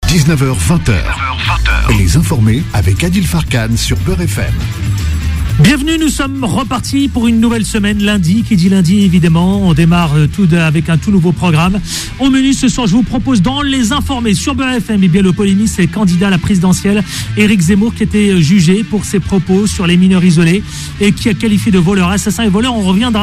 19h-20h. Les informés avec Adil Farkan sur Beurre FM. Bienvenue, nous sommes repartis pour une nouvelle semaine, lundi. Qui dit lundi, évidemment, on démarre avec un tout nouveau programme. Au menu ce soir, je vous propose dans les informés sur Beurre FM, et bien le polémiste et candidat à la présidentielle, Éric Zemmour, qui était jugé pour ses propos sur les mineurs isolés et qui a qualifié de voleurs, assassins et voleurs.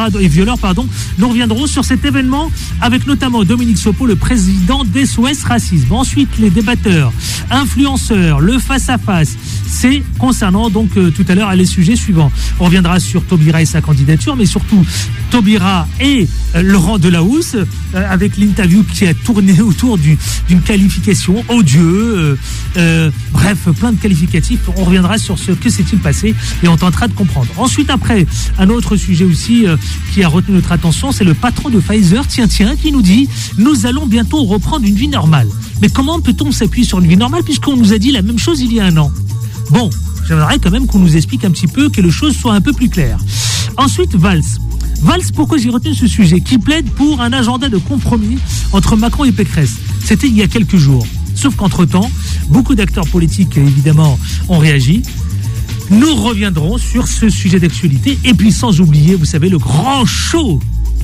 Nous reviendrons sur cet événement avec notamment Dominique Sopo, le président d'SOS Racisme. Ensuite, les débatteurs, influenceurs, le face-à-face. C'est concernant donc tout à l'heure les sujets suivants. On reviendra sur Taubira et sa candidature, mais surtout Taubira et Laurent Delahousse, avec l'interview qui a tourné autour d'une qualification odieux, bref, plein de qualificatifs. On reviendra sur ce que s'est-il passé et on tentera de comprendre. Ensuite, après, un autre sujet aussi qui a retenu notre attention, c'est le patron de Pfizer, qui nous dit « Nous allons bientôt reprendre une vie normale ». Mais comment peut-on s'appuyer sur une vie normale puisqu'on nous a dit la même chose il y a un an ? Bon, j'aimerais quand même qu'on nous explique un petit peu, que les choses soient un peu plus claires. Ensuite, Valls, pourquoi j'ai retenu ce sujet ? Qui plaide pour un agenda de compromis entre Macron et Pécresse. C'était il y a quelques jours. Sauf qu'entre-temps, beaucoup d'acteurs politiques, évidemment, ont réagi. Nous reviendrons sur ce sujet d'actualité. Et puis, sans oublier, vous savez, le grand show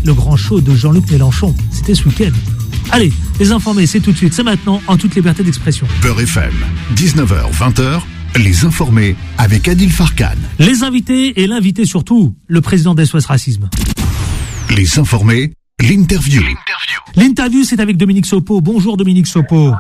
de Jean-Luc Mélenchon. C'était ce week-end. Allez, les informés, c'est tout de suite, c'est maintenant, en toute liberté d'expression. Beurre FM, 19h-20h. Les informés avec Adil Farkan. Les invités et l'invité surtout, le président d'SOS Racisme. Les informés, l'interview. L'interview, c'est avec Dominique Sopo. Bonjour Dominique Sopo.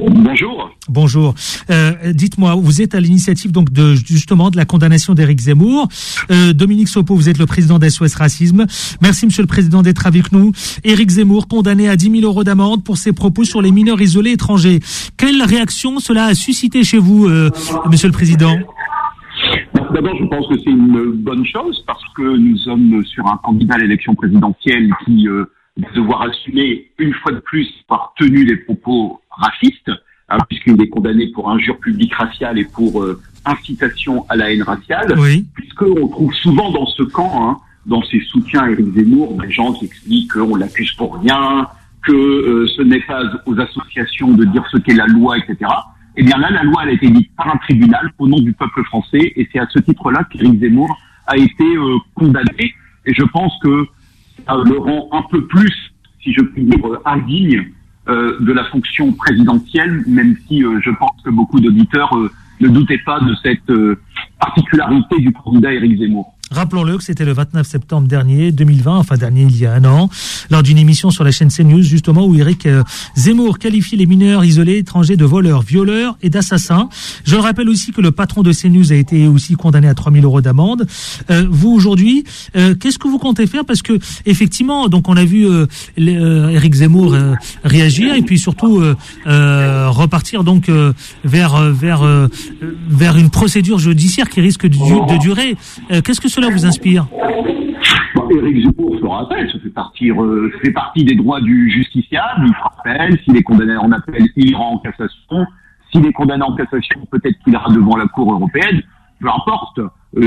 Bonjour. Dites-moi, vous êtes à l'initiative donc de la condamnation d'Éric Zemmour. Dominique Sopo, vous êtes le président d'SOS Racisme. Merci Monsieur le Président d'être avec nous. Éric Zemmour, condamné à 10 000 € d'amende pour ses propos sur les mineurs isolés étrangers. Quelle réaction cela a suscité chez vous, Monsieur le Président ? D'abord, je pense que c'est une bonne chose parce que nous sommes sur un candidat à l'élection présidentielle qui va devoir assumer une fois de plus avoir tenu des propos racistes, puisqu'il est condamné pour injure publique raciale et pour incitation à la haine raciale, oui. Puisqu'on trouve souvent dans ce camp, dans ses soutiens à Éric Zemmour, des gens qui expliquent qu'on l'accuse pour rien, que ce n'est pas aux associations de dire ce qu'est la loi, etc. Eh bien là, la loi elle a été dite par un tribunal au nom du peuple français, et c'est à ce titre-là qu'Éric Zemmour a été condamné. Et je pense que ça le rend un peu plus, si je puis dire, indigne de la fonction présidentielle, même si je pense que beaucoup d'auditeurs ne doutaient pas de cette particularité du candidat Éric Zemmour. Rappelons-le que c'était le 29 septembre dernier, 2020, il y a un an, lors d'une émission sur la chaîne CNews, justement, où Éric Zemmour qualifie les mineurs isolés étrangers de voleurs, violeurs et d'assassins. Je le rappelle aussi que le patron de CNews a été aussi condamné à 3 000 € d'amende. Vous, aujourd'hui, qu'est-ce que vous comptez faire ? Parce que, effectivement, donc, on a vu Éric Zemmour réagir et puis surtout repartir donc vers une procédure judiciaire qui risque de durer. Qu'est-ce que cela vous inspire ? Éric Zemmour se rappelle, ça fait partie des droits du justiciable, il se rappelle, s'il est condamné en appel, il ira en cassation, s'il est condamné en cassation, peut-être qu'il ira devant la Cour européenne, peu importe,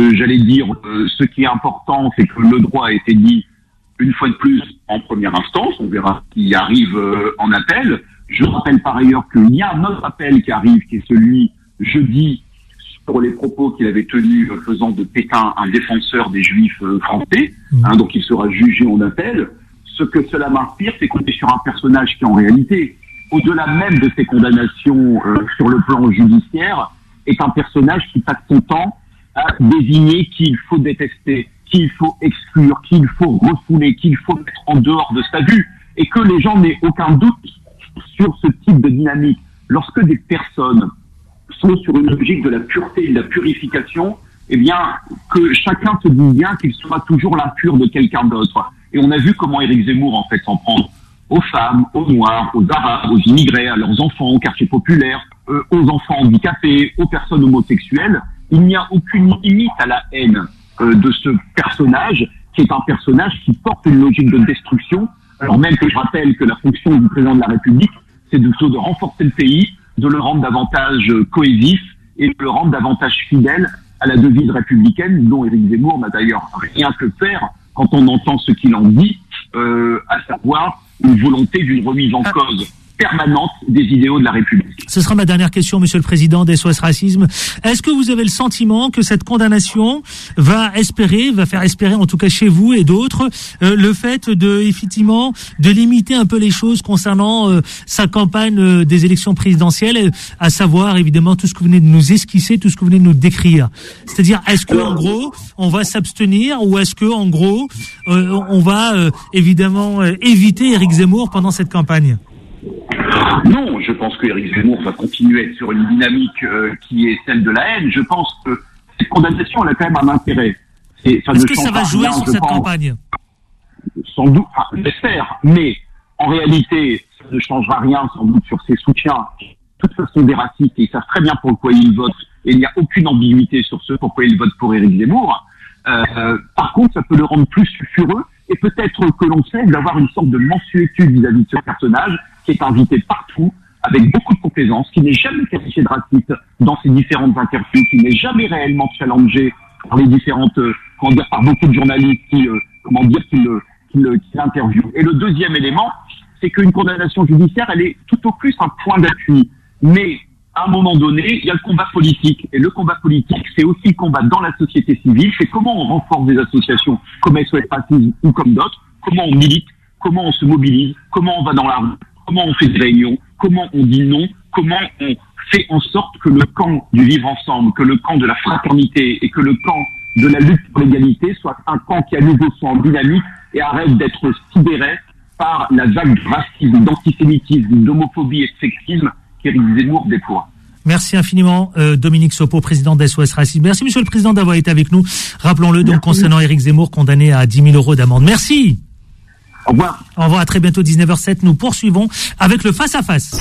ce qui est important, c'est que le droit a été dit une fois de plus en première instance, on verra qui arrive en appel. Je rappelle par ailleurs qu'il y a un autre appel qui arrive, qui est celui jeudi, pour les propos qu'il avait tenus faisant de Pétain un défenseur des Juifs français, donc il sera jugé en appel. Ce que cela m'inspire, c'est qu'on est sur un personnage qui, en réalité, au-delà même de ses condamnations sur le plan judiciaire, est un personnage qui passe son temps à désigner qui il faut détester, qui il faut exclure, qui il faut refouler, qui il faut mettre en dehors de sa vue, et que les gens n'aient aucun doute sur ce type de dynamique. Lorsque des personnes sont sur une logique de la pureté et de la purification, eh bien, que chacun se dise bien qu'il sera toujours l'impur de quelqu'un d'autre. Et on a vu comment Éric Zemmour, en fait, s'en prend aux femmes, aux noirs, aux arabes, aux immigrés, à leurs enfants, aux quartiers populaires, aux enfants handicapés, aux personnes homosexuelles. Il n'y a aucune limite à la haine de ce personnage, qui est un personnage qui porte une logique de destruction, alors même que je rappelle que la fonction du président de la République, c'est plutôt de renforcer le pays, de le rendre davantage cohésif et de le rendre davantage fidèle à la devise républicaine, dont Éric Zemmour n'a d'ailleurs rien que faire quand on entend ce qu'il en dit, à savoir une volonté d'une remise en cause permanente des idéaux de la République. Ce sera ma dernière question, Monsieur le Président d'SOS Racisme. Est-ce que vous avez le sentiment que cette condamnation va faire espérer, en tout cas chez vous et d'autres, le fait effectivement, de limiter un peu les choses concernant sa campagne des élections présidentielles, à savoir évidemment tout ce que vous venez de nous esquisser, tout ce que vous venez de nous décrire. C'est-à-dire, est-ce que en gros, on va s'abstenir ou est-ce que en gros, on va évidemment éviter Éric Zemmour pendant cette campagne? Non, je pense que Éric Zemmour va continuer à être sur une dynamique qui est celle de la haine. Je pense que cette condamnation, elle a quand même un intérêt. Est-ce que ça va jouer sur cette campagne? Sans doute, j'espère, mais en réalité, ça ne changera rien sans doute sur ses soutiens. De toute façon, des racistes, ils savent très bien pourquoi ils votent, et il n'y a aucune ambiguïté sur ce pourquoi ils votent pour Éric Zemmour. Par contre, ça peut le rendre plus sulfureux, et peut-être que l'on sait d'avoir une sorte de mansuétude vis-à-vis de ce personnage, qui est invité partout, avec beaucoup de complaisance, qui n'est jamais qualifié de raciste dans ses différentes interviews, qui n'est jamais réellement challengé par les différentes, par beaucoup de journalistes qui l'interviewent. Et le deuxième élément, c'est qu'une condamnation judiciaire, elle est tout au plus un point d'appui. Mais, à un moment donné, il y a le combat politique. Et le combat politique, c'est aussi le combat dans la société civile. C'est comment on renforce des associations comme SOS Racisme ou comme d'autres, comment on milite, comment on se mobilise, comment on va dans la rue, comment on fait des réunions, comment on dit non, comment on fait en sorte que le camp du vivre ensemble, que le camp de la fraternité et que le camp de la lutte pour l'égalité soit un camp qui à nouveau soit en dynamique et arrête d'être sidéré par la vague de racisme, d'antisémitisme, d'homophobie et de sexisme qu'Éric Zemmour déploie. Merci infiniment, Dominique Sopo, président d'SOS Racisme. Merci, Monsieur le Président, d'avoir été avec nous. Rappelons-le, donc, concernant Éric Zemmour, condamné à 10 000 € d'amende. Merci. Au revoir. Au revoir, à très bientôt, 19h07. Nous poursuivons avec le face-à-face.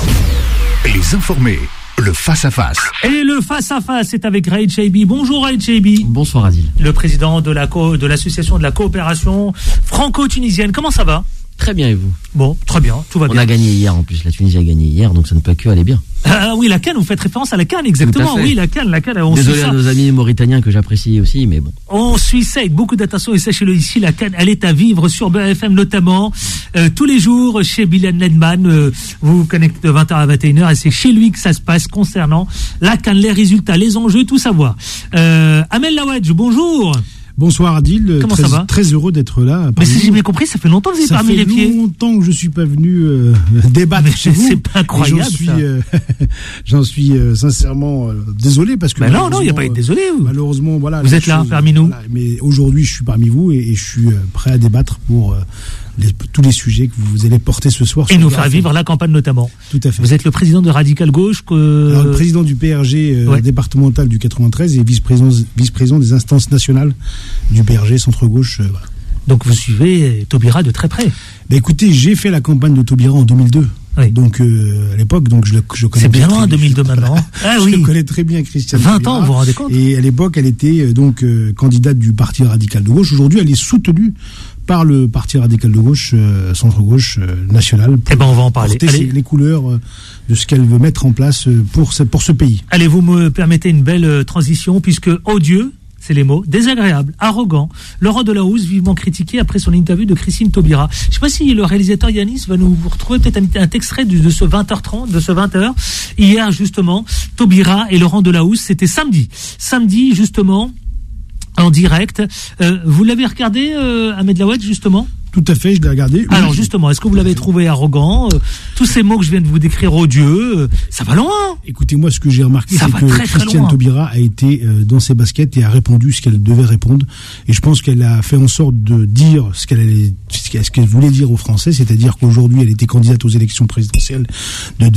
Les informés, le face-à-face. Et le face-à-face, c'est avec Raïd Chaibi. Bonjour Raïd Chaibi. Bonsoir Adil. Le président de l'association de la coopération franco-tunisienne. Comment ça va? Très bien, et vous? Bon, très bien, tout va bien. On a gagné hier en plus, la Tunisie a gagné hier, donc ça ne peut que aller bien. Ah oui, la CAN, vous faites référence à la CAN, exactement. Oui, la CAN, on désolé à nos amis mauritaniens que j'apprécie aussi, mais bon. On suit ça avec beaucoup d'attention et sachez-le ici, la CAN, elle est à vivre sur BFM notamment, tous les jours chez Bilal Nedman, vous vous connectez de 20h à 21h et c'est chez lui que ça se passe concernant la CAN, les résultats, les enjeux, tout savoir. Amel Laouadj, bonjour. Bonsoir Adil, comment ça va? Très heureux d'être là. Mais si j'ai bien compris, ça fait longtemps que vous êtes parmi les pieds. Ça fait longtemps que je suis pas venu débattre chez vous. C'est pas incroyable. J'en suis sincèrement désolé parce que. Ben non, il n'y a pas à être désolé. Malheureusement, voilà. Vous êtes là parmi nous. Voilà, mais aujourd'hui, je suis parmi vous et je suis prêt à débattre pour tous les sujets que vous allez porter ce soir. Et nous faire vivre la campagne notamment. Tout à fait. Vous êtes le président de Radical Gauche. Alors, le président du PRG départemental du 93 et vice-président des instances nationales du PRG centre-gauche. Voilà. Donc vous suivez Taubira de très près. Écoutez, j'ai fait la campagne de Taubira en 2002. Oui. Donc à l'époque, donc je connais. C'est bien loin 2002 maintenant. Je connais très bien Christiane 20 Taubira, ans, vous vous rendez compte? Et à l'époque, elle était donc candidate du Parti radical de gauche. Aujourd'hui, elle est soutenue par le Parti radical de gauche, centre-gauche national. Eh ben, on va en parler. Porter les couleurs de ce qu'elle veut mettre en place pour ce pays. Allez, vous me permettez une belle transition puisque odieux, c'est les mots, désagréable, arrogant. Laurent Delahousse, vivement critiqué après son interview de Christine Taubira. Je ne sais pas si le réalisateur Yanis va nous retrouver peut-être un extrait de ce 20h30, de ce 20h. Hier, justement, Taubira et Laurent Delahousse, c'était samedi. Samedi, justement, en direct. Vous l'avez regardé, Ahmed Laouadj, justement? Tout à fait, je l'ai regardé. Alors justement, est-ce que vous l'avez trouvé arrogant? Tous ces mots que je viens de vous décrire odieux, ça va loin. Écoutez, moi, ce que j'ai remarqué, c'est que Christiane Taubira a été dans ses baskets et a répondu ce qu'elle devait répondre. Et je pense qu'elle a fait en sorte de dire ce qu'elle voulait dire aux Français, c'est-à-dire qu'aujourd'hui, elle était candidate aux élections présidentielles de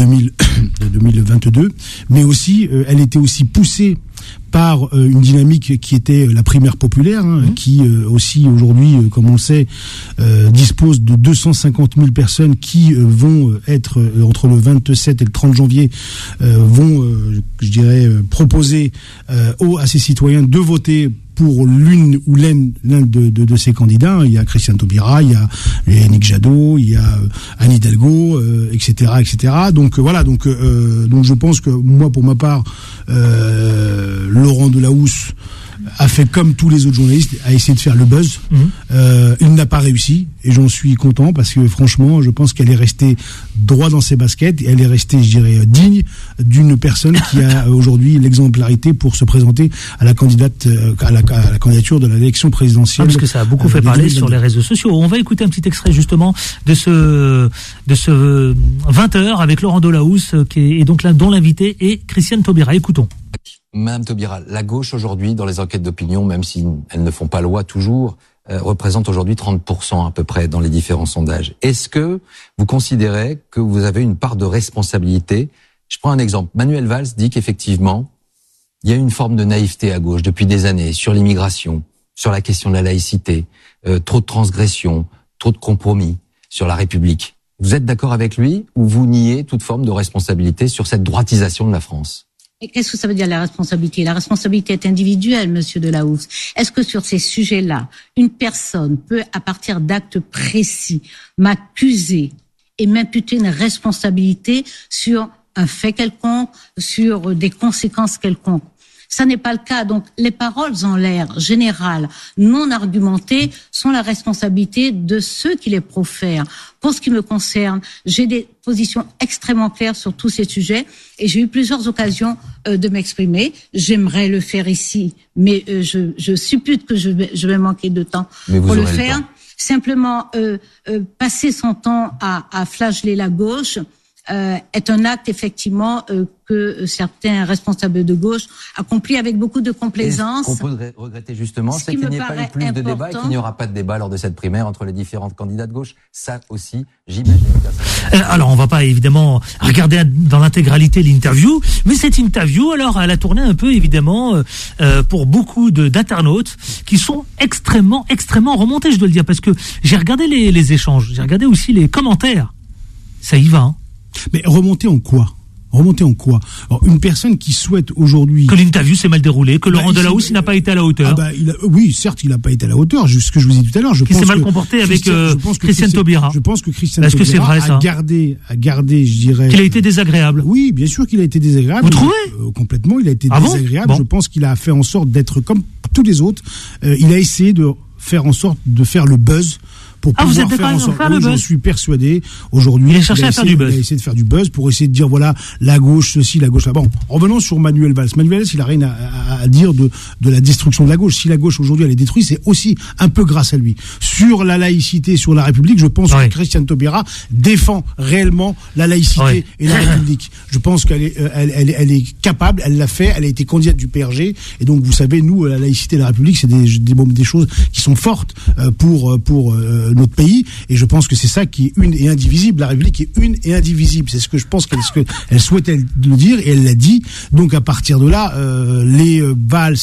2022, mais aussi, elle était aussi poussée par une dynamique qui était la primaire populaire, qui aussi aujourd'hui, comme on le sait, dispose de 250 000 personnes qui vont être entre le 27 et le 30 janvier, vont, je dirais, proposer à ces citoyens de voter pour l'une ou l'un de ces candidats. Il y a Christiane Taubira, il y a Yannick Jadot, il y a Anne Hidalgo, etc., etc. Donc voilà, donc je pense que moi, pour ma part, Laurent Delahousse a fait comme tous les autres journalistes, a essayé de faire le buzz. Il n'a pas réussi et j'en suis content parce que franchement, je pense qu'elle est restée droit dans ses baskets et elle est restée, je dirais, digne d'une personne qui a aujourd'hui l'exemplarité pour se présenter à la à la candidature de l'élection présidentielle. Parce que ça a beaucoup fait parler sur les réseaux sociaux. On va écouter un petit extrait justement de ce 20h avec Laurent Delahousse et donc dont l'invité est Christiane Taubira. Écoutons. Madame Taubira, la gauche aujourd'hui, dans les enquêtes d'opinion, même si elles ne font pas loi toujours, représente aujourd'hui 30% à peu près dans les différents sondages. Est-ce que vous considérez que vous avez une part de responsabilité? Je prends un exemple. Manuel Valls dit qu'effectivement, il y a une forme de naïveté à gauche depuis des années sur l'immigration, sur la question de la laïcité, trop de transgressions, trop de compromis sur la République. Vous êtes d'accord avec lui ou vous niez toute forme de responsabilité sur cette droitisation de la France? Et qu'est-ce que ça veut dire la responsabilité? La responsabilité est individuelle, monsieur Delahousse. Est-ce que sur ces sujets-là, une personne peut, à partir d'actes précis, m'accuser et m'imputer une responsabilité sur un fait quelconque, sur des conséquences quelconques? Ça n'est pas le cas. Donc, les paroles en l'air, générales, non argumentées, sont la responsabilité de ceux qui les profèrent. Pour ce qui me concerne, j'ai des positions extrêmement claires sur tous ces sujets et j'ai eu plusieurs occasions de m'exprimer. J'aimerais le faire ici, mais je suppute que je vais manquer de temps pour le faire. Simplement, passer son temps à flageller la gauche est un acte effectivement que certains responsables de gauche accomplissent avec beaucoup de complaisance. Ce qu'on peut regretter justement, c'est qu'il n'y ait pas eu plus de débat et qu'il n'y aura pas de débat lors de cette primaire entre les différents candidats de gauche. Ça aussi, j'imagine. Alors, on va pas évidemment regarder dans l'intégralité l'interview, mais cette interview, alors, elle a tourné un peu évidemment pour beaucoup d'internautes qui sont extrêmement remontés, je dois le dire, parce que j'ai regardé les échanges, j'ai regardé aussi les commentaires. Ça y va, hein. Mais remonter en quoi? Alors, une personne qui souhaite aujourd'hui... Que l'interview s'est mal déroulée, que Laurent Delahousse n'a pas été à la hauteur. Oui, certes, il n'a pas été à la hauteur, juste ce que je vous ai dit tout à l'heure. Qui s'est mal comporté avec Christiane Taubira. Je pense que Christiane Taubira c'est vrai, ça a gardé, je dirais... Qu'il a été désagréable. Oui, bien sûr qu'il a été désagréable. Vous trouvez? Complètement, il a été désagréable. Bon. Je pense qu'il a fait en sorte d'être comme tous les autres. Il a essayé de faire en sorte de faire le buzz pour pouvoir vous êtes d'accord faire en sorte. Oui, j'en suis persuadé. Aujourd'hui, il a cherché à faire du buzz. Il a essayé de faire du buzz pour essayer de dire voilà, la gauche ceci, la gauche là. Bon, revenons sur Manuel Valls. Manuel Valls, il a rien à dire de la destruction de la gauche. Si la gauche aujourd'hui elle est détruite, c'est aussi un peu grâce à lui. Sur la laïcité, sur la République, je pense que Christiane Taubira défend réellement la laïcité et la République. Je pense qu'elle est capable, elle l'a fait, elle a été candidate du PRG et donc vous savez, nous, la laïcité et la République, c'est des choses qui sont fortes pour notre pays, et je pense que c'est ça qui est une et indivisible. La République est une et indivisible. C'est ce que je pense qu'elle souhaitait le dire, et elle l'a dit. Donc à partir de là, les Valls,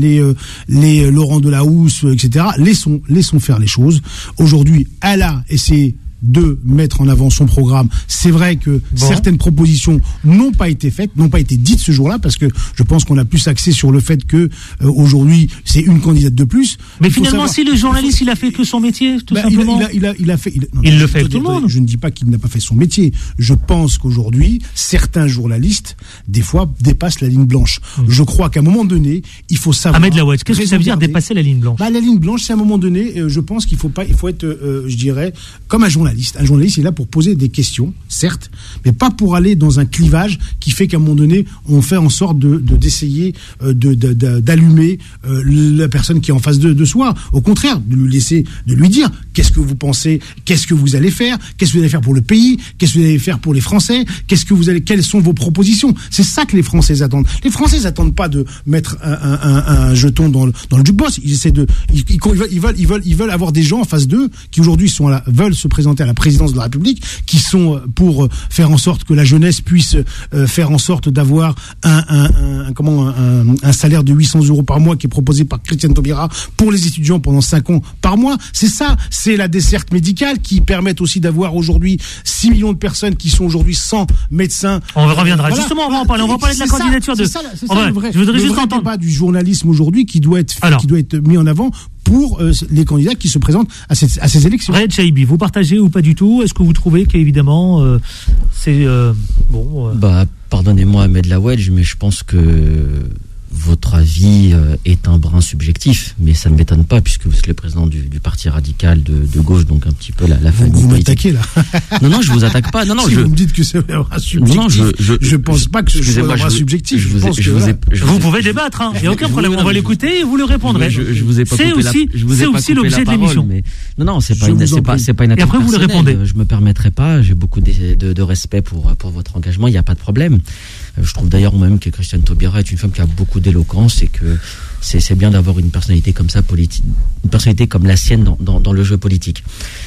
les Laurent Delahousse, etc., laissons faire les choses. Aujourd'hui, elle a essayé de mettre en avant son programme. C'est vrai que certaines propositions n'ont pas été faites, n'ont pas été dites ce jour-là, parce que je pense qu'on a plus axé sur le fait que aujourd'hui c'est une candidate de plus. Mais finalement, si le journaliste il a fait que son métier, tout simplement. Il a fait. Il le fait avec tout le monde. Je ne dis pas qu'il n'a pas fait son métier. Je pense qu'aujourd'hui, certains journalistes, des fois, dépassent la ligne blanche. Je crois qu'à un moment donné, il faut savoir. Ahmed Lawedge, qu'est-ce que ça veut dire dépasser la ligne blanche? La ligne blanche, c'est à un moment donné. Je pense qu'il faut être, je dirais, comme un journaliste. Un journaliste est là pour poser des questions, certes, mais pas pour aller dans un clivage qui fait qu'à un moment donné, on fait en sorte d'essayer d'allumer la personne qui est en face de soi. Au contraire, de lui dire qu'est-ce que vous pensez, qu'est-ce que vous allez faire, qu'est-ce que vous allez faire pour le pays, qu'est-ce que vous allez faire pour les Français, quelles sont vos propositions. C'est ça que les Français attendent. Les Français n'attendent pas de mettre un jeton dans le jukebox. Ils veulent avoir des gens en face d'eux qui aujourd'hui veulent se présenter à la présidence de la République, qui sont pour faire en sorte que la jeunesse puisse faire en sorte d'avoir un salaire de 800 € par mois qui est proposé par Christiane Taubira pour les étudiants pendant 5 ans par mois. C'est ça, c'est la desserte médicale qui permet aussi d'avoir aujourd'hui 6 millions de personnes qui sont aujourd'hui sans médecin. On reviendra justement, on va en parler de la candidature de... C'est ça le vrai, je voudrais juste entendre débat du journalisme aujourd'hui qui doit être mis en avant pour les candidats qui se présentent à ces élections. Riyad Chaibi, vous partagez ou pas du tout? Est-ce que vous trouvez qu'évidemment c'est pardonnez-moi Ahmed Lawedge, mais je pense que votre avis est un brin subjectif, mais ça ne m'étonne pas puisque vous êtes le président du parti radical de gauche, donc un petit peu la famille vous politique. Vous m'attaquez là. Non, je vous attaque pas. Non, si vous me dites que c'est un brin subjectif. Non, je pense pas que ce soit un brin subjectif. Vous pouvez débattre, il n'y a aucun problème. On va l'écouter et vous le répondrez. Je vous ai pas coupé c'est aussi l'objet de l'émission. Non, c'est pas une attaque. Et après vous le répondez. Je me permettrai pas. J'ai beaucoup de respect pour votre engagement. Il n'y a pas de problème. Je trouve d'ailleurs même que Christiane Taubira est une femme qui a beaucoup d'éloquence et que c'est bien d'avoir une personnalité comme ça politique, une personnalité comme la sienne dans le jeu politique.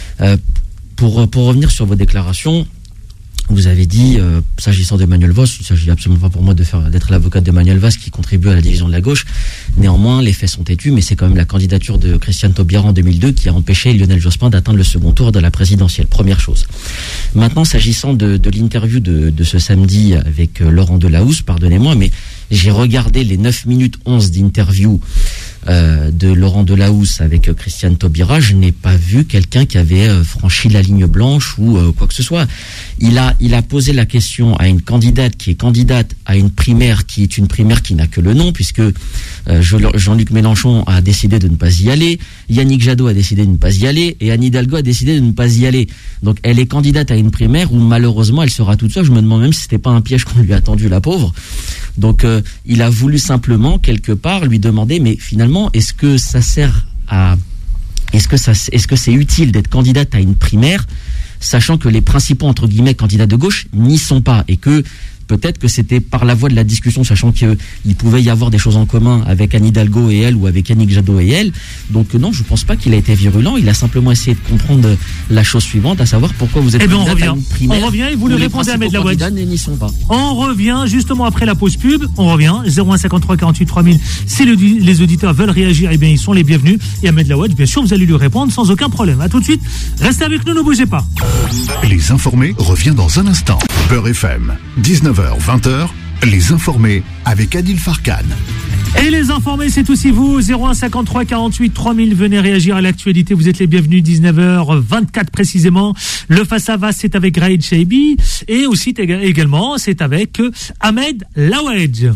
Pour revenir sur vos déclarations, vous avez dit, s'agissant d'Emmanuel Vos, il ne s'agit absolument pas pour moi d'être l'avocat d'Emmanuel Vos qui contribue à la division de la gauche. Néanmoins, les faits sont têtus, mais c'est quand même la candidature de Christiane Taubira en 2002 qui a empêché Lionel Jospin d'atteindre le second tour de la présidentielle. Première chose. Maintenant, s'agissant de l'interview de ce samedi avec Laurent Delahousse, pardonnez-moi, mais j'ai regardé les 9 minutes 11 d'interview de Laurent Delahousse avec Christiane Taubira. Je n'ai pas vu quelqu'un qui avait franchi la ligne blanche ou quoi que ce soit. Il a posé la question à une candidate qui est candidate à une primaire qui est une primaire qui n'a que le nom, puisque Jean-Luc Mélenchon a décidé de ne pas y aller, Yannick Jadot a décidé de ne pas y aller, et Anne Hidalgo a décidé de ne pas y aller. Donc elle est candidate à une primaire où malheureusement elle sera toute seule. Je me demande même si c'était pas un piège qu'on lui a tendu, la pauvre. Donc il a voulu simplement quelque part lui demander, mais finalement est-ce que ça sert à, est-ce que c'est utile d'être candidate à une primaire, sachant que les principaux entre guillemets candidats de gauche n'y sont pas, et que peut-être que c'était par la voie de la discussion, sachant qu'il pouvait y avoir des choses en commun avec Anne Hidalgo et elle, ou avec Yannick Jadot et elle. Donc non, je pense pas qu'il a été virulent. Il a simplement essayé de comprendre la chose suivante, à savoir pourquoi vous êtes candidat à une primaire. On revient et vous le répondez à Ahmed Laouedj. N'y sont pas. On revient justement après la pause pub. On revient 0153 48 3000. Si les auditeurs veulent réagir, eh bien ils sont les bienvenus. Et Ahmed Laouedj, bien sûr, vous allez lui répondre sans aucun problème. À tout de suite. Restez avec nous, ne bougez pas. Les informés revient dans un instant. Beurre FM, 19h-20h, les informés avec Adil Farkan. Et les informés, c'est aussi vous, 0153 48 3000, venez réagir à l'actualité, vous êtes les bienvenus, 19h24 précisément. Le face-à-face, c'est avec Raïd Chaibi, et aussi également, c'est avec Ahmed Laouedj.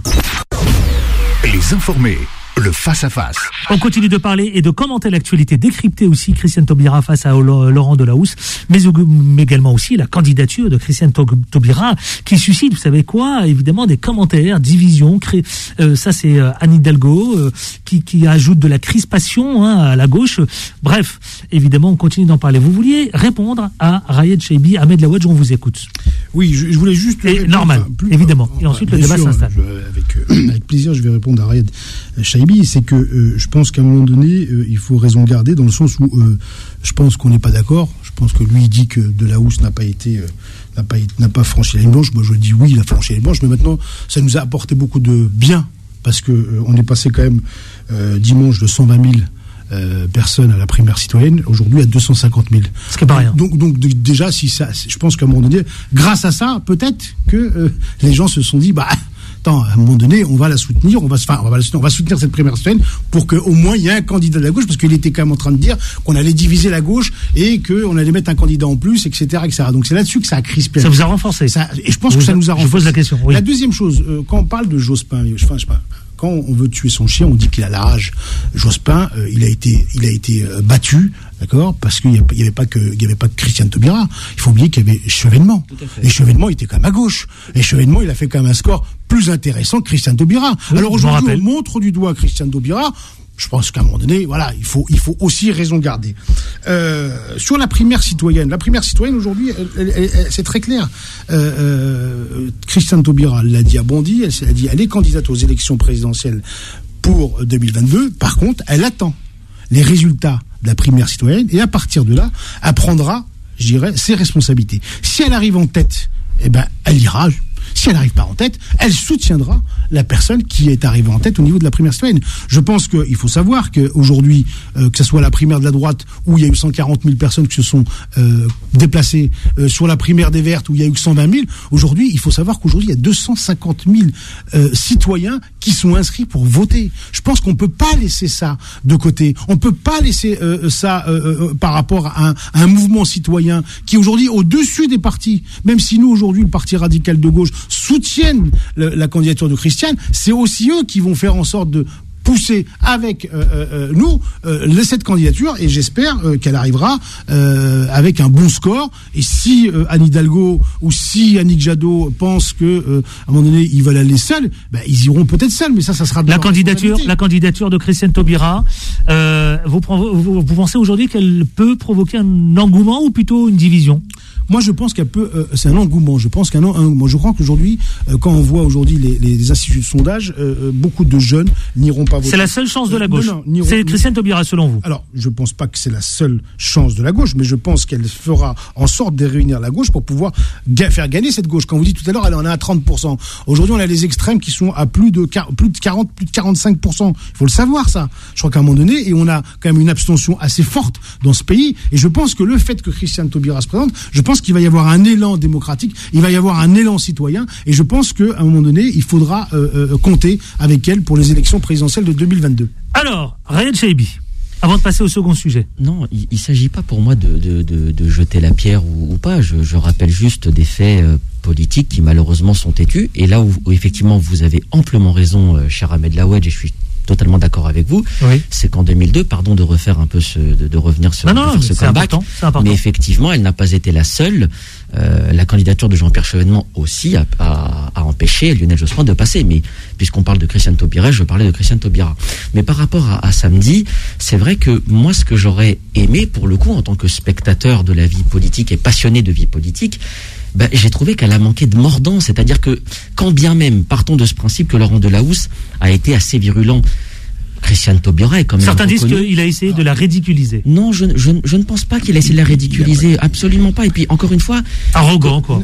Les informés, le face-à-face. On continue de parler et de commenter l'actualité, décrypter aussi Christiane Taubira face à Laurent Delahousse, mais également aussi la candidature de Christiane Taubira qui suscite, vous savez quoi, évidemment des commentaires, divisions. Ça c'est Anne Hidalgo qui ajoute de la crispation à la gauche. Bref, évidemment, on continue d'en parler. Vous vouliez répondre à Raïd Chaibi, Ahmed Laouedj, on vous écoute. Oui, je voulais juste... normal, évidemment. Et ensuite, le débat s'installe. Avec plaisir, je vais répondre à Raïd Chaibi. C'est que je pense qu'à un moment donné, il faut raison garder, dans le sens où je pense qu'on n'est pas d'accord. Je pense que lui, il dit que Delahousse n'a pas franchi la ligne blanche. Moi, je dis oui, il a franchi la ligne blanche. Mais maintenant, ça nous a apporté beaucoup de bien, parce que on est passé quand même dimanche de 120 000 personnes à la primaire citoyenne, aujourd'hui à 250 000. Ce qui n'est pas rien. Donc déjà, je pense qu'à un moment donné, grâce à ça, peut-être que les gens se sont dit, attends, à un moment donné, on va la soutenir, on va soutenir cette primaire citoyenne pour qu'au moins il y ait un candidat de la gauche, parce qu'il était quand même en train de dire qu'on allait diviser la gauche et qu'on allait mettre un candidat en plus, etc., etc. Donc c'est là-dessus que ça a crispé. Ça vous a renforcé. Et je pense que ça nous a renforcé. Je pose la question. Oui. La deuxième chose, quand on parle de Jospin, je sais pas. Quand on veut tuer son chien, on dit qu'il a la rage. Jospin, il a été battu, d'accord, parce qu'il y avait pas que Christiane Taubira. Il faut oublier qu'il y avait Chevènement. Et Chevènement était quand même à gauche. Et Chevènement, il a fait quand même un score plus intéressant que Christiane Taubira. Oui, alors aujourd'hui, on montre du doigt Christiane Taubira. Je pense qu'à un moment donné, voilà, il faut aussi raison garder. Sur la primaire citoyenne aujourd'hui, c'est très clair. Christiane Taubira l'a dit à Bondy, elle est candidate aux élections présidentielles pour 2022. Par contre, elle attend les résultats de la primaire citoyenne et à partir de là, elle prendra, je dirais, ses responsabilités. Si elle arrive en tête, elle ira. Si elle n'arrive pas en tête, elle soutiendra la personne qui est arrivée en tête au niveau de la primaire citoyenne. Je pense qu'il faut savoir qu'aujourd'hui, que ce soit la primaire de la droite, où il y a eu 140 000 personnes qui se sont déplacées, sur la primaire des Verts, où il y a eu 120 000, aujourd'hui, il faut savoir qu'aujourd'hui, il y a 250 000 citoyens qui sont inscrits pour voter. Je pense qu'on peut pas laisser ça de côté. On peut pas laisser ça par rapport à un mouvement citoyen qui aujourd'hui au-dessus des partis. Même si nous aujourd'hui le Parti radical de gauche soutiennent la candidature de Christiane, c'est aussi eux qui vont faire en sorte de pousser avec nous cette candidature, et j'espère qu'elle arrivera avec un bon score. Et si Anne Hidalgo ou si Annick Jadot pensent que à un moment donné ils veulent aller seuls, ils iront peut-être seuls, mais ça sera de la candidature de Christiane Taubira. Vous pensez aujourd'hui qu'elle peut provoquer un engouement ou plutôt une division? Moi, je pense qu'elle peut. C'est un engouement. Je pense je crois qu'aujourd'hui, quand on voit aujourd'hui les instituts de sondage, beaucoup de jeunes n'iront pas voter. C'est la seule chance de la gauche. C'est Christiane Taubira, selon vous? Alors, je pense pas que c'est la seule chance de la gauche, mais je pense qu'elle fera en sorte de réunir la gauche pour pouvoir faire gagner cette gauche. Quand vous dites tout à l'heure, elle en est à 30%. Aujourd'hui, on a les extrêmes qui sont à plus de 40, plus de 45%. Il faut le savoir, ça. Je crois qu'à un moment donné, et on a quand même une abstention assez forte dans ce pays. Et je pense que le fait que Christiane Taubira se présente, je pense qu'il va y avoir un élan démocratique, il va y avoir un élan citoyen, et je pense qu'à un moment donné, il faudra compter avec elle pour les élections présidentielles de 2022. Alors, Rayed Chaibi, avant de passer au second sujet. Non, il ne s'agit pas pour moi de jeter la pierre ou pas, je rappelle juste des faits politiques qui malheureusement sont têtus, et là où effectivement vous avez amplement raison, cher Ahmed Laouedj, et je suis totalement d'accord avec vous, oui. C'est qu'en 2002, pardon de refaire un peu de revenir sur ce comeback, important. Mais effectivement, elle n'a pas été la seule. La candidature de Jean-Pierre Chevènement aussi a empêché Lionel Jospin de passer. Mais puisqu'on parle de Christiane Taubira, je parlais de Christiane Taubira. Mais par rapport à samedi, c'est vrai que moi, ce que j'aurais aimé, pour le coup, en tant que spectateur de la vie politique et passionné de vie politique, j'ai trouvé qu'elle a manqué de mordant, c'est-à-dire que, quand bien même, partons de ce principe que Laurent Delahousse a été assez virulent, Christiane Taubira est quand même Certains disent qu'il a essayé de la ridiculiser. Non, je ne pense pas qu'il a essayé de la ridiculiser, absolument pas. Et puis, encore une fois... Arrogant, quoi.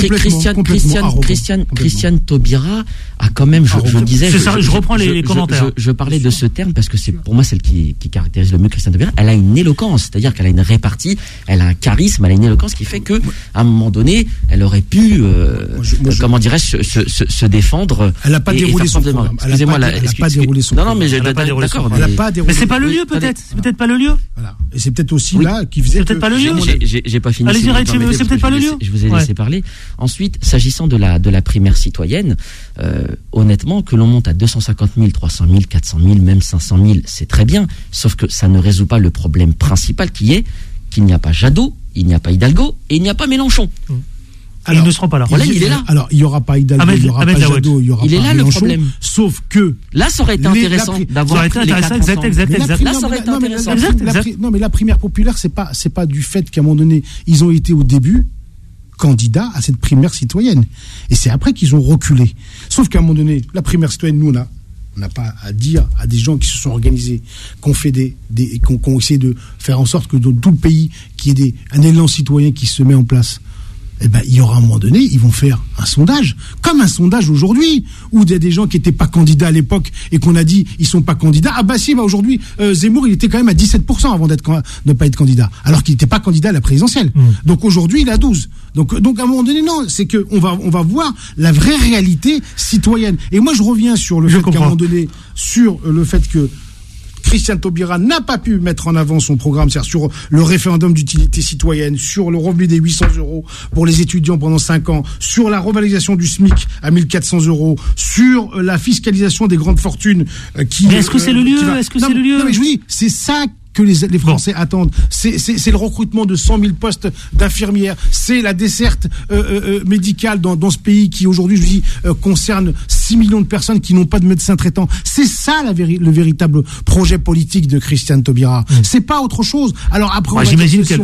Christiane Taubira a quand même, je disais... Je reprends les commentaires. Je parlais de ce terme parce que c'est pour moi celle qui caractérise le mieux Christiane Taubira. Elle a une éloquence, c'est-à-dire qu'elle a une répartie, elle a un charisme, elle a une éloquence qui fait que, à un moment donné, elle aurait pu, comment dirais-je, se défendre. Elle n'a pas déroulé son programme. Excusez-moi, elle n'a pas déroulé son programme. Non, mais d'accord. Mais c'est pas le lieu, peut-être. C'est peut-être pas le lieu. Voilà. Et c'est peut-être aussi là qui faisait. C'est peut-être pas le lieu. J'ai pas fini. Allez-y, c'est peut-être pas le lieu. Je vous ai laissé parler. Ensuite, s'agissant de la primaire citoyenne, honnêtement, que l'on monte à 250 000, 300 000, 400 000, même 500 000, c'est très bien. Sauf que ça ne résout pas le problème principal qui est qu'il n'y a pas Jadot, il n'y a pas Hidalgo et il n'y a pas Mélenchon. Alors, ils ne seront pas là. Il est là. Alors, il n'y aura pas Hidalgo, il n'y aura pas Jadot, il n'y aura pas Mélenchon. Il est là le problème. Sauf que... Là, ça aurait été intéressant d'avoir les 4%. Exact. Là, ça aurait été intéressant. Non, mais la primaire populaire, c'est pas du fait qu'à un moment donné, ils ont été au début candidats à cette primaire citoyenne. Et c'est après qu'ils ont reculé. Sauf qu'à un moment donné, la primaire citoyenne, nous, on n'a pas à dire à des gens qui se sont organisés, qu'on fait qu'on essaie de faire en sorte que dans tout le pays, qu'il y ait un élan citoyen qui se met en place. Il y aura un moment donné, ils vont faire un sondage, comme un sondage aujourd'hui, où il y a des gens qui n'étaient pas candidats à l'époque et qu'on a dit ils sont pas candidats. Ah bah si, aujourd'hui, Zemmour, il était quand même à 17% avant de pas être candidat, alors qu'il n'était pas candidat à la présidentielle. Donc aujourd'hui, il est à 12%. Donc à un moment donné, non, c'est que on va voir la vraie réalité citoyenne. Et moi, je reviens sur le fait qu'à un moment donné, sur le fait que Christiane Taubira n'a pas pu mettre en avant son programme, c'est-à-dire sur le référendum d'utilité citoyenne, sur le revenu des 800 € pour les étudiants pendant 5 ans, sur la revalorisation du SMIC à 1400 €, sur la fiscalisation des grandes fortunes qui... Mais est-ce que c'est le lieu? Non, mais je vous dis, c'est ça que les Français attendent. C'est le recrutement de 100 000 postes d'infirmières. C'est la desserte médicale dans ce pays qui aujourd'hui, je vous dis, concerne 6 millions de personnes qui n'ont pas de médecin traitant. C'est ça le véritable projet politique de Christiane Taubira. C'est pas autre chose. Alors après, on va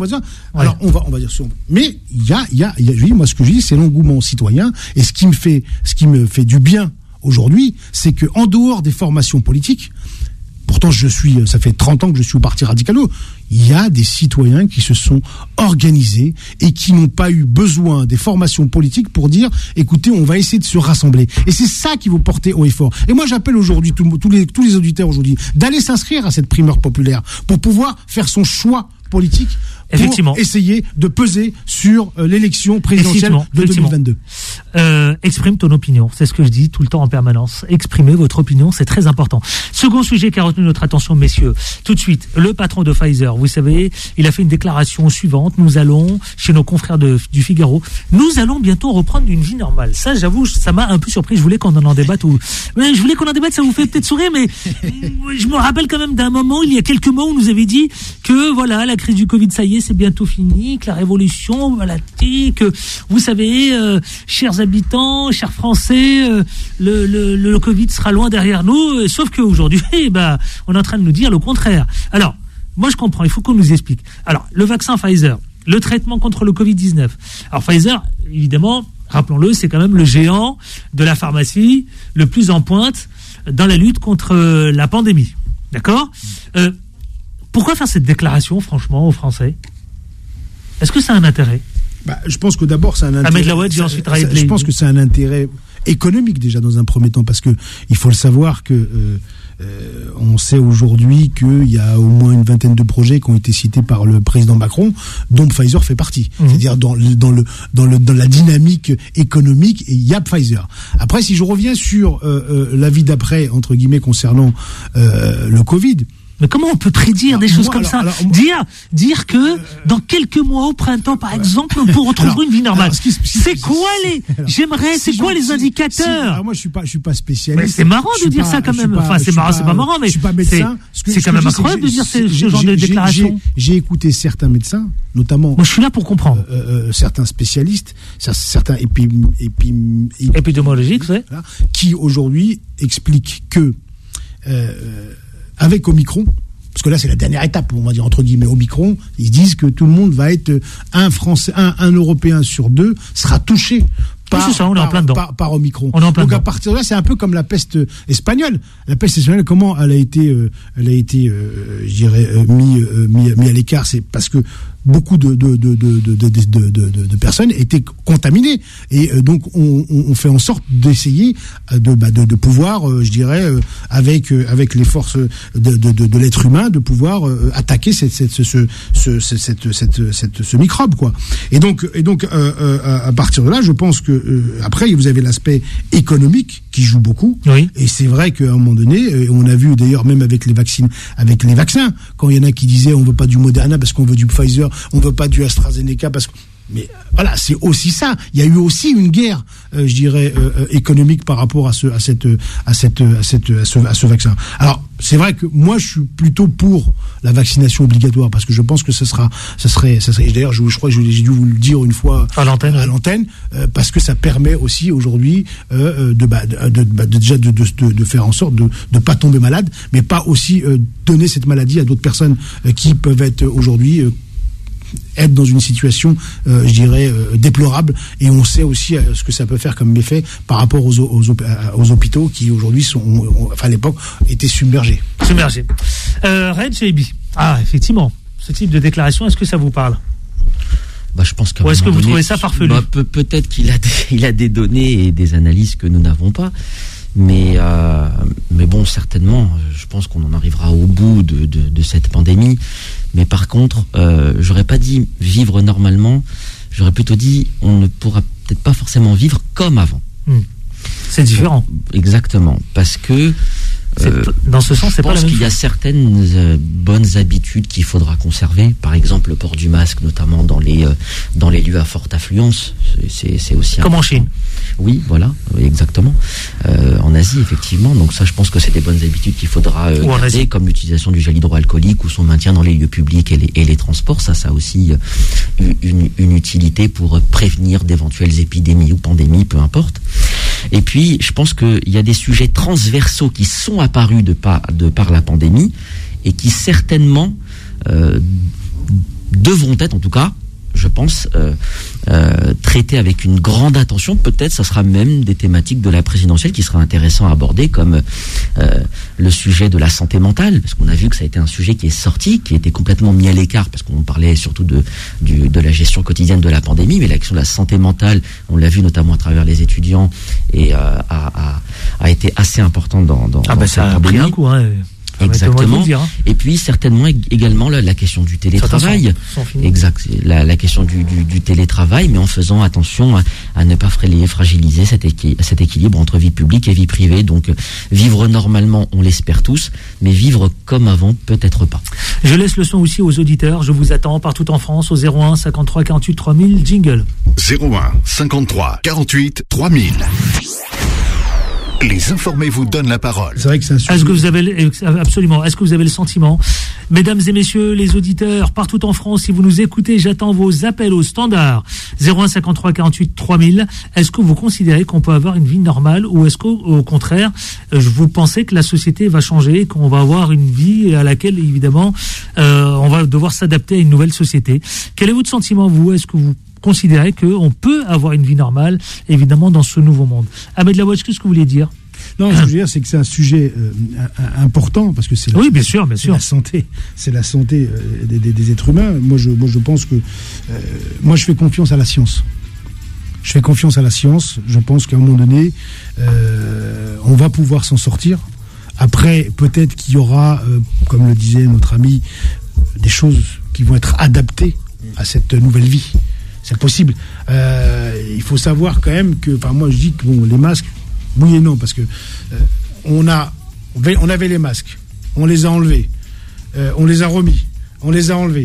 dire sur. Mais il y a, moi ce que je dis, c'est l'engouement citoyen. Et ce qui me fait du bien aujourd'hui, c'est que en dehors des formations politiques, pourtant, ça fait 30 ans que je suis au Parti radical. Il y a des citoyens qui se sont organisés et qui n'ont pas eu besoin des formations politiques pour dire, écoutez, on va essayer de se rassembler. Et c'est ça qui vous porter haut et fort. Et moi, j'appelle aujourd'hui tous les auditeurs aujourd'hui d'aller s'inscrire à cette primaire populaire pour pouvoir faire son choix politique Effectivement. Pour essayer de peser sur l'élection présidentielle de 2022. Exprime ton opinion, c'est ce que je dis tout le temps en permanence. Exprimez votre opinion, c'est très important. Second sujet qui a retenu notre attention, messieurs. Tout de suite, le patron de Pfizer, vous savez, il a fait une déclaration suivante. Nous allons, chez nos confrères du Figaro, nous allons bientôt reprendre une vie normale. Ça, j'avoue, ça m'a un peu surpris. Je voulais qu'on en débatte. Je voulais qu'on en débatte, ça vous fait peut-être sourire, mais je me rappelle quand même d'un moment, il y a quelques mois, où on nous avait dit que voilà, la crise du Covid, ça y est, c'est bientôt fini, que la révolution, voilà, que vous savez, chers habitants, chers Français, le Covid sera loin derrière nous, sauf qu'aujourd'hui, on est en train de nous dire le contraire. Alors, moi je comprends, il faut qu'on nous explique. Alors, le vaccin Pfizer, le traitement contre le Covid-19. Alors Pfizer, évidemment, rappelons-le, c'est quand même le géant de la pharmacie, le plus en pointe dans la lutte contre la pandémie. D'accord ? Pourquoi faire cette déclaration, franchement, aux Français ? Est-ce que ça a un intérêt ? Je pense que d'abord, c'est un intérêt. Ahmed Lawad, j'ai ensuite je pense que c'est un intérêt économique déjà dans un premier temps, parce que il faut le savoir que on sait aujourd'hui qu'il y a au moins une vingtaine de projets qui ont été cités par le président Macron, dont Pfizer fait partie. C'est-à-dire dans la dynamique économique, il y a Pfizer. Après, si je reviens sur la vie d'après, entre guillemets, concernant le Covid. Mais comment on peut prédire des choses comme ça ? Dire que dans quelques mois au printemps, par exemple, on peut retrouver une vie normale. C'est quoi les indicateurs ? Alors moi, je suis pas spécialiste. Mais c'est marrant de dire ça quand même. Enfin, c'est marrant, c'est pas marrant, mais je suis pas médecin. C'est quand même incroyable de dire ce genre de déclaration. J'ai écouté certains médecins, notamment. Moi, je suis là pour comprendre. Certains spécialistes, certains épidémiologiques, ouais. Qui aujourd'hui expliquent que avec Omicron, parce que là c'est la dernière étape, on va dire entre guillemets Omicron, ils disent que tout le monde va être un Européen sur deux sera touché par Omicron. Donc à partir de là, c'est un peu comme la peste espagnole. La peste espagnole, comment elle a été, je dirais, mis à l'écart, c'est parce que beaucoup de personnes étaient contaminées, et donc on fait en sorte d'essayer de pouvoir, je dirais, avec les forces de l'être humain, de pouvoir attaquer ce microbe, quoi. Et donc à partir de là, je pense que après vous avez l'aspect économique qui joue beaucoup. Oui. Et c'est vrai qu'à un moment donné, on a vu d'ailleurs même avec les vaccins, quand il y en a qui disaient on veut pas du Moderna parce qu'on veut du Pfizer, on veut pas du AstraZeneca parce que, mais voilà, c'est aussi ça. Il y a eu aussi une guerre, je dirais, économique par rapport à ce vaccin. Alors, c'est vrai que moi, je suis plutôt pour la vaccination obligatoire, parce que je pense que ça serait. D'ailleurs, je crois que j'ai dû vous le dire une fois à l'antenne, parce que ça permet aussi aujourd'hui déjà de faire en sorte de pas tomber malade, mais pas aussi donner cette maladie à d'autres personnes qui peuvent être aujourd'hui être dans une situation, je dirais, déplorable, et on sait aussi ce que ça peut faire comme effet par rapport aux hôpitaux qui aujourd'hui à l'époque étaient submergés. Red Chaibi. Effectivement, ce type de déclaration, est-ce que ça vous parle ? Je pense ou est-ce que vous trouvez ça farfelu ? Peut-être qu'il a des données et des analyses que nous n'avons pas. Mais bon, certainement, je pense qu'on en arrivera au bout de cette pandémie. Mais par contre, j'aurais pas dit vivre normalement, j'aurais plutôt dit on ne pourra peut-être pas forcément vivre comme avant. C'est différent. Exactement, parce que dans ce sens, c'est pas la même chose. Je pense qu'il y a certaines bonnes habitudes qu'il faudra conserver. Par exemple, le port du masque, notamment dans les lieux à forte affluence, c'est aussi comme important. En Chine. Oui, voilà, exactement. En Asie, effectivement. Donc ça, je pense que c'est des bonnes habitudes qu'il faudra garder, comme l'utilisation du gel hydroalcoolique ou son maintien dans les lieux publics et les transports. Ça a aussi une utilité pour prévenir d'éventuelles épidémies ou pandémies, peu importe. Et puis, je pense qu'il y a des sujets transversaux qui sont apparus de par la pandémie et qui certainement devront être, en tout cas, je pense, traités avec une grande attention. Peut-être ça sera même des thématiques de la présidentielle qui sera intéressant à aborder, comme le sujet de la santé mentale, parce qu'on a vu que ça a été un sujet qui est sorti, qui était complètement mis à l'écart, parce qu'on parlait surtout de la gestion quotidienne de la pandémie, mais la question de la santé mentale, on l'a vu notamment à travers les étudiants, et a été assez important dans ça a pris un coup, hein. Exactement. Et puis certainement également la question du télétravail. Exact. La question du télétravail, mais en faisant attention à ne pas fragiliser cet équilibre entre vie publique et vie privée. Donc vivre normalement, on l'espère tous, mais vivre comme avant, peut-être pas. Je laisse le son aussi aux auditeurs. Je vous attends partout en France au 01 53 48 3000. Jingle. 01 53 48 3000. Les informés vous donnent la parole. C'est vrai que c'est un sujet. Est-ce que vous avez le sentiment, mesdames et messieurs les auditeurs, partout en France, si vous nous écoutez, j'attends vos appels au standard 01 53 48 3000. Est-ce que vous considérez qu'on peut avoir une vie normale ou est-ce qu'au contraire, vous pensez que la société va changer, qu'on va avoir une vie à laquelle évidemment on va devoir s'adapter à une nouvelle société? Quel est votre sentiment, vous? Est-ce que vous considérez qu'on peut avoir une vie normale, évidemment, dans ce nouveau monde? Ahmed Lawedge, qu'est-ce que vous voulez dire? Non, ce que je veux dire, c'est que c'est un sujet important parce que c'est bien sûr. La santé, c'est la santé des êtres humains. Moi, je pense que je fais confiance à la science. Je fais confiance à la science. Je pense qu'à un moment donné, on va pouvoir s'en sortir. Après, peut-être qu'il y aura, comme le disait notre ami, des choses qui vont être adaptées à cette nouvelle vie. C'est possible. Il faut savoir quand même que, moi je dis que les masques, oui et non, parce que on avait les masques, on les a enlevés, on les a remis, on les a enlevés.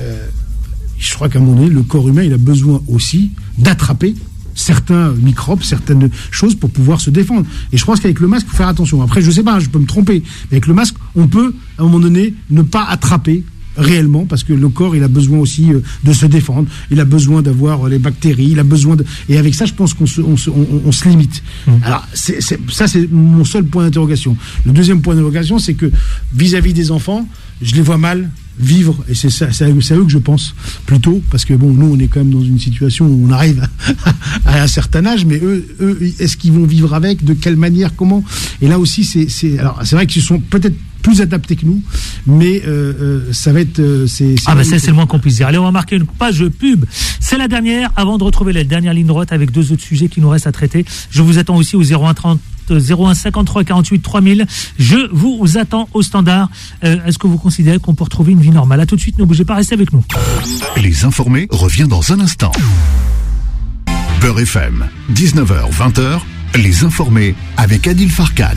Je crois qu'à un moment donné, le corps humain, il a besoin aussi d'attraper certains microbes, certaines choses pour pouvoir se défendre. Et je pense qu'avec le masque, il faut faire attention. Après, je sais pas, je peux me tromper, mais avec le masque, on peut, à un moment donné, ne pas attraper réellement, parce que le corps, il a besoin aussi de se défendre, il a besoin d'avoir les bactéries, il a besoin de... Et avec ça, je pense qu'on se limite. Alors, ça, c'est mon seul point d'interrogation. Le deuxième point d'interrogation, c'est que vis-à-vis des enfants, je les vois mal vivre, et c'est à eux que je pense plutôt, parce que nous, on est quand même dans une situation où on arrive à un certain âge, mais eux, est-ce qu'ils vont vivre avec, de quelle manière, comment? Et là aussi, c'est vrai qu'ils sont peut-être plus adaptés que nous, mais ça va être... c'est le moins qu'on puisse dire. Allez, on va marquer une page pub. C'est la dernière, avant de retrouver la dernière ligne droite avec deux autres sujets qui nous restent à traiter. Je vous attends aussi au 01 53 48 3000. Je vous attends au standard. Est-ce que vous considérez qu'on peut retrouver une vie normale? À tout de suite, ne bougez pas, restez avec nous. Les informés revient dans un instant. Beurre FM, 19h, 20h, les informés avec Adil Farkan.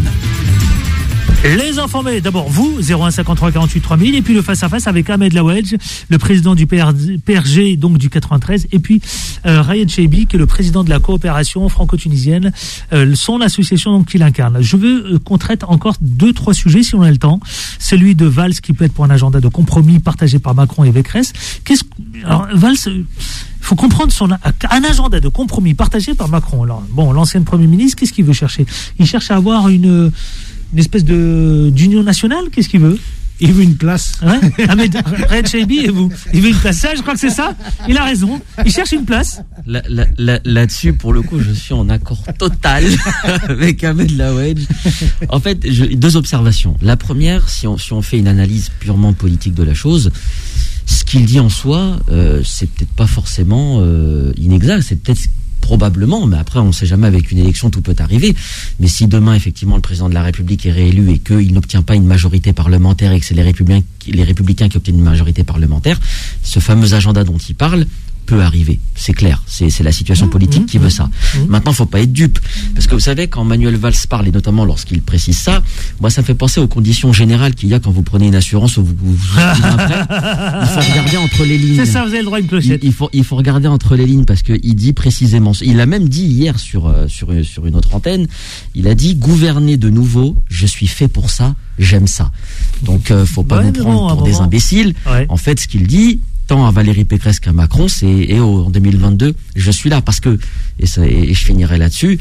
Les informés, d'abord vous, 01 53 48 3000, et puis le face-à-face avec Ahmed Lawedge, le président du PRG, donc du 93, et puis Rayed Cheibi, qui est le président de la coopération franco-tunisienne, son association donc, qu'il incarne. Je veux qu'on traite encore 2-3 sujets, si on a le temps. Celui de Valls, qui peut être pour un agenda de compromis partagé par Macron et Pécresse. Alors, Valls... Il faut comprendre un agenda de compromis partagé par Macron. Alors, l'ancien Premier ministre, qu'est-ce qu'il veut chercher? Il cherche à avoir une espèce d'union nationale. Qu'est-ce qu'il veut? Il veut une place. Ouais. Rayed Cheibi et vous. Il veut une place. Ça, je crois que c'est ça. Il a raison. Il cherche une place. Là-dessus, pour le coup, je suis en accord total avec Ahmed Lawedge. En fait, deux observations. La première, si on fait une analyse purement politique de la chose, ce qu'il dit en soi, c'est peut-être pas forcément inexact, c'est peut-être probablement, mais après on ne sait jamais, avec une élection tout peut arriver, mais si demain effectivement le président de la République est réélu et qu'il n'obtient pas une majorité parlementaire et que c'est les républicains qui obtiennent une majorité parlementaire, ce fameux agenda dont il parle peut arriver, c'est clair, c'est la situation politique qui veut ça. Maintenant, faut pas être dupe, parce que vous savez, quand Manuel Valls parle, et notamment lorsqu'il précise ça, moi ça me fait penser aux conditions générales qu'il y a quand vous prenez une assurance ou vous après, il faut regarder entre les lignes. C'est ça, vous avez le droit à une clochette. Il faut regarder entre les lignes, parce que il dit précisément, il a même dit hier sur une autre antenne, il a dit: gouverner de nouveau, je suis fait pour ça, j'aime ça. Donc faut pas nous prendre pour des imbéciles. Ouais. En fait, ce qu'il dit, tant à Valérie Pécresse qu'à Macron, en 2022, je suis là, parce que, et je finirai là-dessus,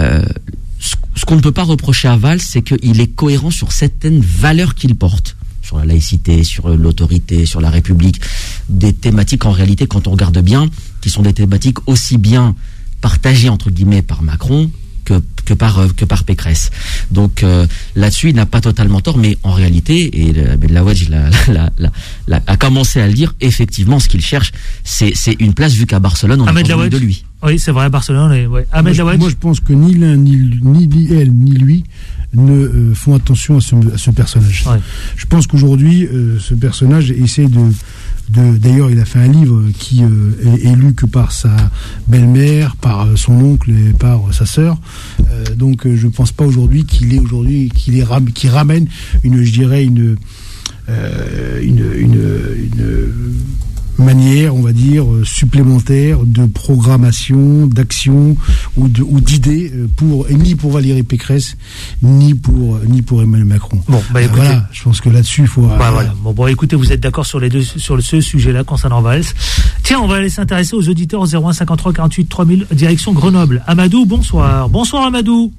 ce qu'on ne peut pas reprocher à Valls, c'est qu'il est cohérent sur certaines valeurs qu'il porte, sur la laïcité, sur l'autorité, sur la République, des thématiques en réalité, quand on regarde bien, qui sont des thématiques aussi bien partagées entre guillemets par Macron que par Pécresse. Donc là-dessus, il n'a pas totalement tort, mais en réalité, et Ahmed Lawedge a commencé à le dire, effectivement, ce qu'il cherche, c'est une place, vu qu'à Barcelone, on a entendu de lui. Oui, c'est vrai, à Barcelone. Ouais. Ahmed Lawedge. Moi, je pense que ni l'un, ni elle, ni lui ne font attention à ce personnage. Ouais. Je pense qu'aujourd'hui, ce personnage essaie d'ailleurs, il a fait un livre qui est lu que par sa belle-mère, par son oncle et par sa sœur. Donc, je pense pas aujourd'hui qu'il ramène une manière, on va dire, supplémentaire de programmation, d'action ou d'idées ni pour Valérie Pécresse, ni pour Emmanuel Macron. Bon, écoutez, voilà, je pense que là-dessus, il faut. Voilà. Bon, écoutez, vous êtes d'accord sur ce sujet-là concernant Valls. Tiens, on va aller s'intéresser aux auditeurs au 01 53 48 3000, direction Grenoble. Amadou, bonsoir. Bonsoir, Amadou.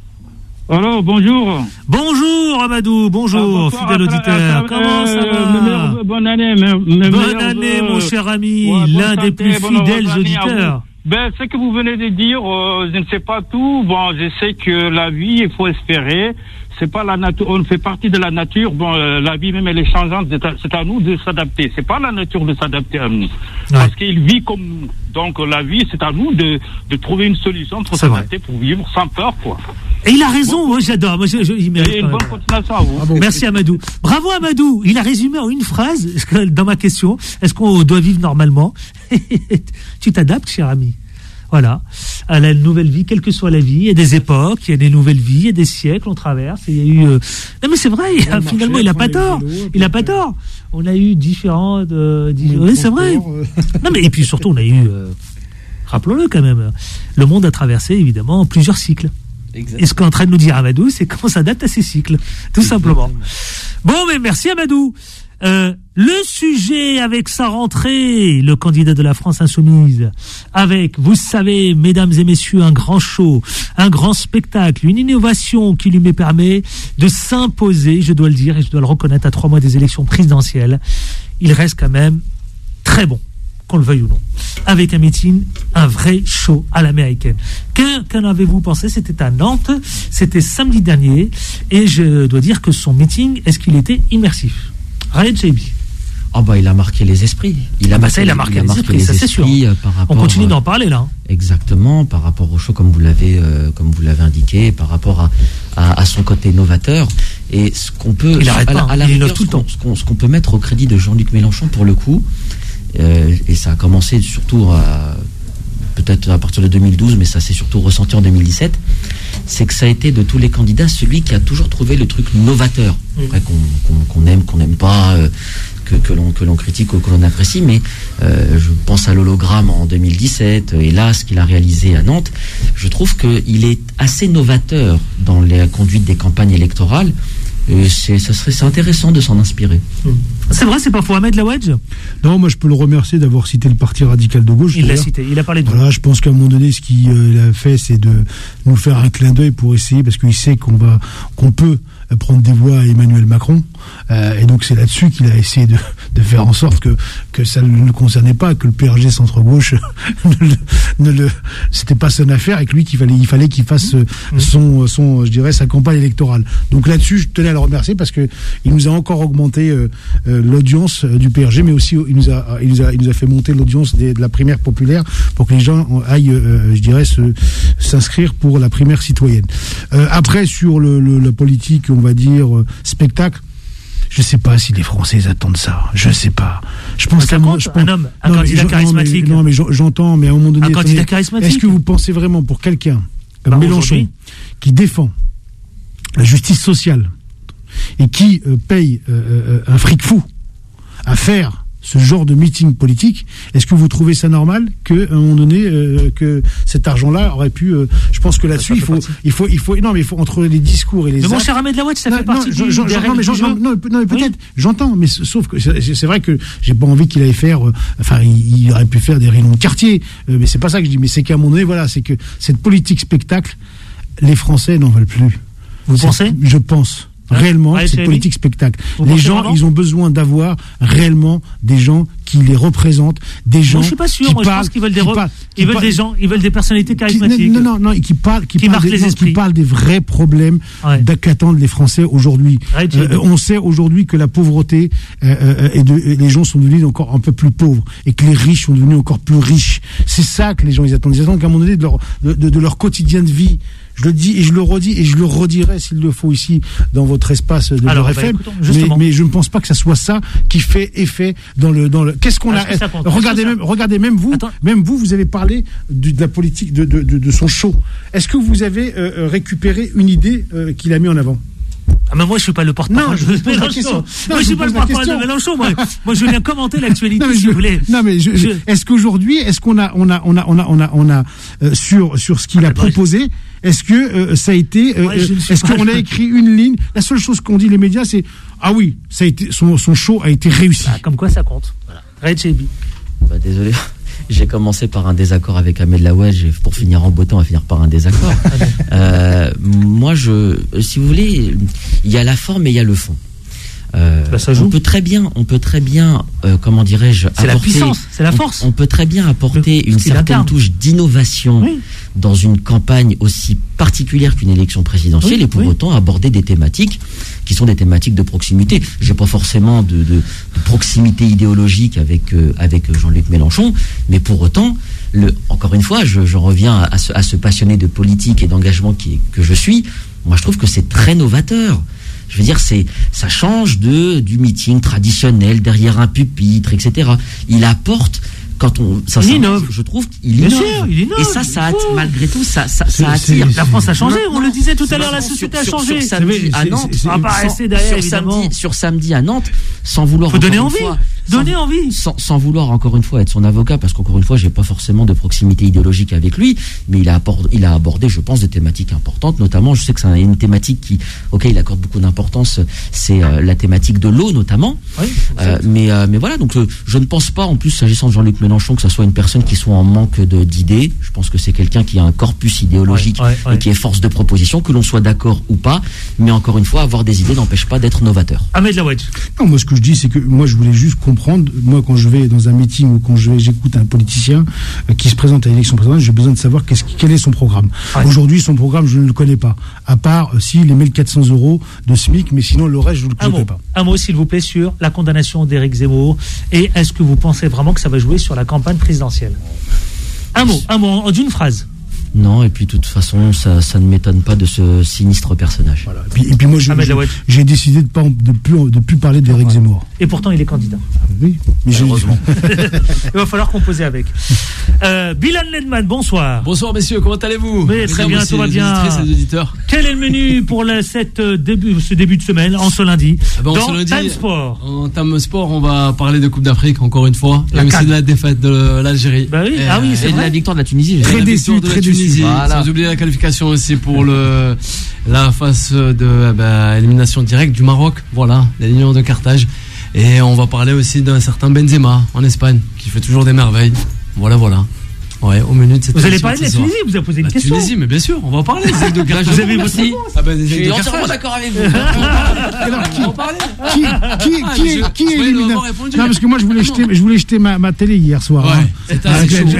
Alors, bonjour. Bonjour Amadou, bonjour fidèle auditeur. Comment ça va? Bonne année, bonne année mon cher ami, l'un des plus fidèles auditeurs. Ce que vous venez de dire, je ne sais pas tout. Bon, je sais que la vie, il faut espérer. C'est pas la nature, on fait partie de la nature. Bon, la vie même elle est changeante. C'est à nous de s'adapter. C'est pas la nature de s'adapter à nous, parce qu'il vit comme nous. Donc la vie, c'est à nous de trouver une solution pour s'adapter, pour vivre sans peur, quoi. Et il a raison, moi j'adore. Moi, il mérite. Et une bonne continuation à vous. Bravo. Merci Amadou. Bravo Amadou. Il a résumé en une phrase dans ma question. Est-ce qu'on doit vivre normalement? Tu t'adaptes, cher ami. Voilà, à la nouvelle vie, quelle que soit la vie, il y a des époques, il y a des nouvelles vies, il y a des siècles, on traverse, et il y a eu... Non mais c'est vrai, finalement il a pas tort, on a eu différentes... Oui, c'est vrai. Non mais et puis surtout on a eu, rappelons-le quand même, le monde a traversé évidemment plusieurs cycles. Exactement. Et ce qu'est en train de nous dire Amadou, c'est qu'on s'adapte à ces cycles, tout simplement. Bon, mais merci Amadou. Le sujet avec sa rentrée, le candidat de la France insoumise, avec, vous savez, mesdames et messieurs, un grand show, un grand spectacle, une innovation qui lui permet de s'imposer, je dois le dire et je dois le reconnaître, à 3 mois des élections présidentielles. Il reste quand même très bon, qu'on le veuille ou non, avec un meeting, un vrai show à l'américaine. Qu'en avez-vous pensé? C'était à Nantes, c'était samedi dernier, et je dois dire que son meeting, est-ce qu'il était immersif? Ryan Chaibi. Il a marqué les esprits. Il a marqué les esprits, ça c'est sûr. Par rapport, on continue d'en parler là. Exactement, par rapport au show, comme vous l'avez indiqué, par rapport à son côté novateur. Et ce qu'on peut, ce qu'on peut mettre au crédit de Jean-Luc Mélenchon pour le coup, et ça a commencé surtout peut-être à partir de 2012, mais ça s'est surtout ressenti en 2017, c'est que ça a été de tous les candidats celui qui a toujours trouvé le truc novateur. Après qu'on aime, qu'on n'aime pas, que l'on critique ou que l'on apprécie, mais je pense à l'hologramme en 2017, et là, ce qu'il a réalisé à Nantes, je trouve qu'il est assez novateur dans la conduite des campagnes électorales. C'est intéressant de s'en inspirer. C'est vrai, c'est pas Mohamed Laouedj? Non, moi je peux le remercier d'avoir cité le Parti radical de gauche. Il l'a cité, il a parlé de... Voilà, je pense qu'à un moment donné, ce qu'il a fait, c'est de nous faire un clin d'œil pour essayer, parce qu'il sait qu'on peut prendre des voix à Emmanuel Macron, et donc c'est là-dessus qu'il a essayé de faire en sorte que ça ne le concernait pas, que le PRG centre-gauche c'était pas son affaire, et que lui il fallait qu'il fasse sa campagne électorale. Donc là-dessus, je tenais à le remercier parce que il nous a encore augmenté l'audience du PRG, mais aussi il nous a fait monter l'audience de la primaire populaire pour que les gens aillent, s'inscrire pour la primaire citoyenne. Après, sur la politique, on va dire spectacle, je sais pas si les Français attendent ça. Je sais pas. Je pense qu'un candidat charismatique. Non, mais j'entends, mais à un moment donné, un candidat charismatique. Est-ce que vous pensez vraiment pour quelqu'un comme Mélenchon, qui défend la justice sociale et qui paye un fric fou à faire ce genre de meeting politique, est-ce que vous trouvez ça normal qu'à un moment donné que cet argent-là aurait pu je pense que là-dessus il faut entre les discours et les actes. Mais mon cher Ahmed Laouedj, ça fait partie mais peut-être j'entends, mais sauf que c'est vrai que j'ai pas envie qu'il aille faire il aurait pu faire des réunions de quartier, mais c'est pas ça que je dis, mais c'est qu'à un moment donné, voilà, c'est que cette politique spectacle, les Français n'en veulent plus. Vous pensez? Je pense. Réellement, cette politique spectacle. Les gens, ils ont besoin d'avoir réellement des gens qui les représentent, des gens. Moi, je suis pas sûr. Moi, je pense qu'ils veulent des gens, ils veulent des personnalités charismatiques. Non, qui parlent des vrais problèmes qu'attendent les Français aujourd'hui. On sait aujourd'hui que la pauvreté et les gens sont devenus encore un peu plus pauvres, et que les riches sont devenus encore plus riches. C'est ça que les gens ils attendent. Ils attendent qu'à un moment donné de leur quotidien de vie, Je le dis et je le redis et je le redirai s'il le faut ici dans votre espace de Beurre FM. Mais je ne pense pas que ça soit ça qui fait effet dans le. Qu'est-ce qu'on a Regardez même vous avez parlé de la politique de son show. Est-ce que vous avez récupéré une idée qu'il a mis en avant? Ah mais moi je suis pas le porte-parole de Mélenchon. Moi je suis pas le porte-parole de Mélenchon. Moi je viens commenter l'actualité si vous voulez. Non mais est-ce qu'aujourd'hui on a sur ce qu'il a proposé, est-ce que ça a été est-ce qu'on a écrit une ligne? La seule chose qu'ont dit les médias c'est ah oui, ça a été son show a été réussi. Comme quoi ça compte. Voilà. Red Chebi. Désolé. J'ai commencé par un désaccord avec Ahmed Laouedj et pour finir en beauté, on va finir par un désaccord. Moi, si vous voulez, il y a la forme et il y a le fond. Ça joue. On peut très bien, comment dirais-je, c'est la puissance, c'est la force. On peut très bien apporter une certaine touche d'innovation dans une campagne aussi particulière qu'une élection présidentielle et pour autant aborder des thématiques qui sont des thématiques de proximité. J'ai pas forcément de proximité idéologique avec Jean-Luc Mélenchon, mais pour autant, encore une fois, je reviens à ce passionné de politique et d'engagement que je suis. Moi, je trouve que c'est très novateur. Je veux dire, ça change du meeting traditionnel derrière un pupitre, etc. Il apporte, il innove. Je trouve qu'il innove. Il innove. Et ça malgré tout, ça attire. La France a changé, on le disait tout à l'heure, la société a changé. Sur samedi à Nantes, sur samedi à Nantes, sans vouloir. Faut donner envie. Donner envie. Sans vouloir encore une fois être son avocat, parce qu'encore une fois, j'ai pas forcément de proximité idéologique avec lui, mais il a abordé, je pense, des thématiques importantes, notamment, je sais que c'est une thématique auquel il accorde beaucoup d'importance, c'est la thématique de l'eau, notamment. Oui, mais voilà, donc je ne pense pas, en plus, s'agissant de Jean-Luc Mélenchon, que ça soit une personne qui soit en manque d'idées. Je pense que c'est quelqu'un qui a un corpus idéologique et qui est force de proposition, que l'on soit d'accord ou pas, mais encore une fois, avoir des idées n'empêche pas d'être novateur. Ahmed Laouedj. Non, moi, ce que je dis, c'est que moi, je voulais juste comprendre. Moi, quand je vais dans un meeting ou quand j'écoute un politicien qui se présente à l'élection présidentielle, j'ai besoin de savoir quel est son programme. Aujourd'hui, son programme, je ne le connais pas. À part s'il met 400 € de SMIC, mais sinon, le reste, je ne le connais pas. Un mot, s'il vous plaît, sur la condamnation d'Éric Zemmour. Et est-ce que vous pensez vraiment que ça va jouer sur la campagne présidentielle? Un mot, d'une phrase. Non, et puis de toute façon, ça ne m'étonne pas de ce sinistre personnage. Voilà. Et puis moi, j'ai décidé de plus parler d'Éric Zemmour. Et pourtant, il est candidat. Oui, mais heureusement. Il va falloir composer avec. Bilal Nedman, bonsoir. Bonsoir messieurs, comment allez-vous? Très bien, tout va bien. Quel est le menu pour ce début de semaine, en ce lundi, dans Time Sport? En Time Sport, on va parler de Coupe d'Afrique, encore une fois. Il y a aussi de la défaite de l'Algérie. Bah oui, c'est de la victoire de la Tunisie. Très déçu. Voilà. Sans oublier la qualification aussi pour la phase de élimination directe du Maroc. Voilà, la Lions de Carthage. Et on va parler aussi d'un certain Benzema en Espagne qui fait toujours des merveilles. Voilà. Ouais, au menu de cette Vous allez parler de la Tunisie, vous avez posé une question. Tunisie, mais bien sûr, on va en parler. Vous avez aussi. Je suis entièrement d'accord avec vous. Alors, qui est éliminé? Non, parce que moi, je voulais jeter ma télé hier soir. Ouais, c'était assez chaud.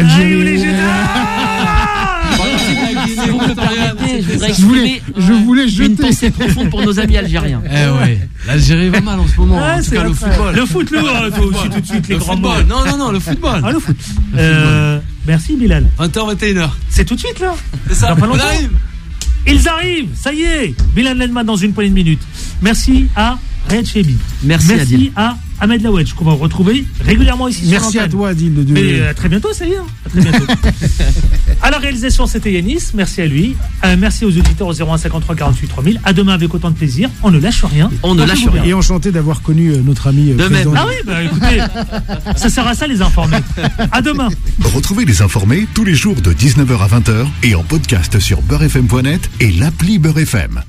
Je voulais jeter une pensée profonde pour nos amis algériens. L'Algérie va mal en ce moment. En tout cas, le football. Le foot, aussi tout de suite les grands mots. Non, le football. Le foot. Merci Bilal. 20h, 21h. C'est tout de suite là. C'est ça. On arrive. Ils arrivent. Ça y est. Bilal Nedman dans une poignée de minutes. Merci à Red Chebi. Merci à Ahmed Laouedj, qu'on va retrouver régulièrement ici. Merci à toi, Adil. Mais à très bientôt, ça y est. À très bientôt. À la réalisation, c'était Yanis. Merci à lui. Merci aux auditeurs au 01 53 48 3000. À demain avec autant de plaisir. On ne lâche rien. Et enchanté d'avoir connu notre ami. De même. Ah oui, écoutez, ça sert à ça les informés. À demain. Retrouvez les informés tous les jours de 19h à 20h et en podcast sur beurrefm.net et l'appli Beurre FM.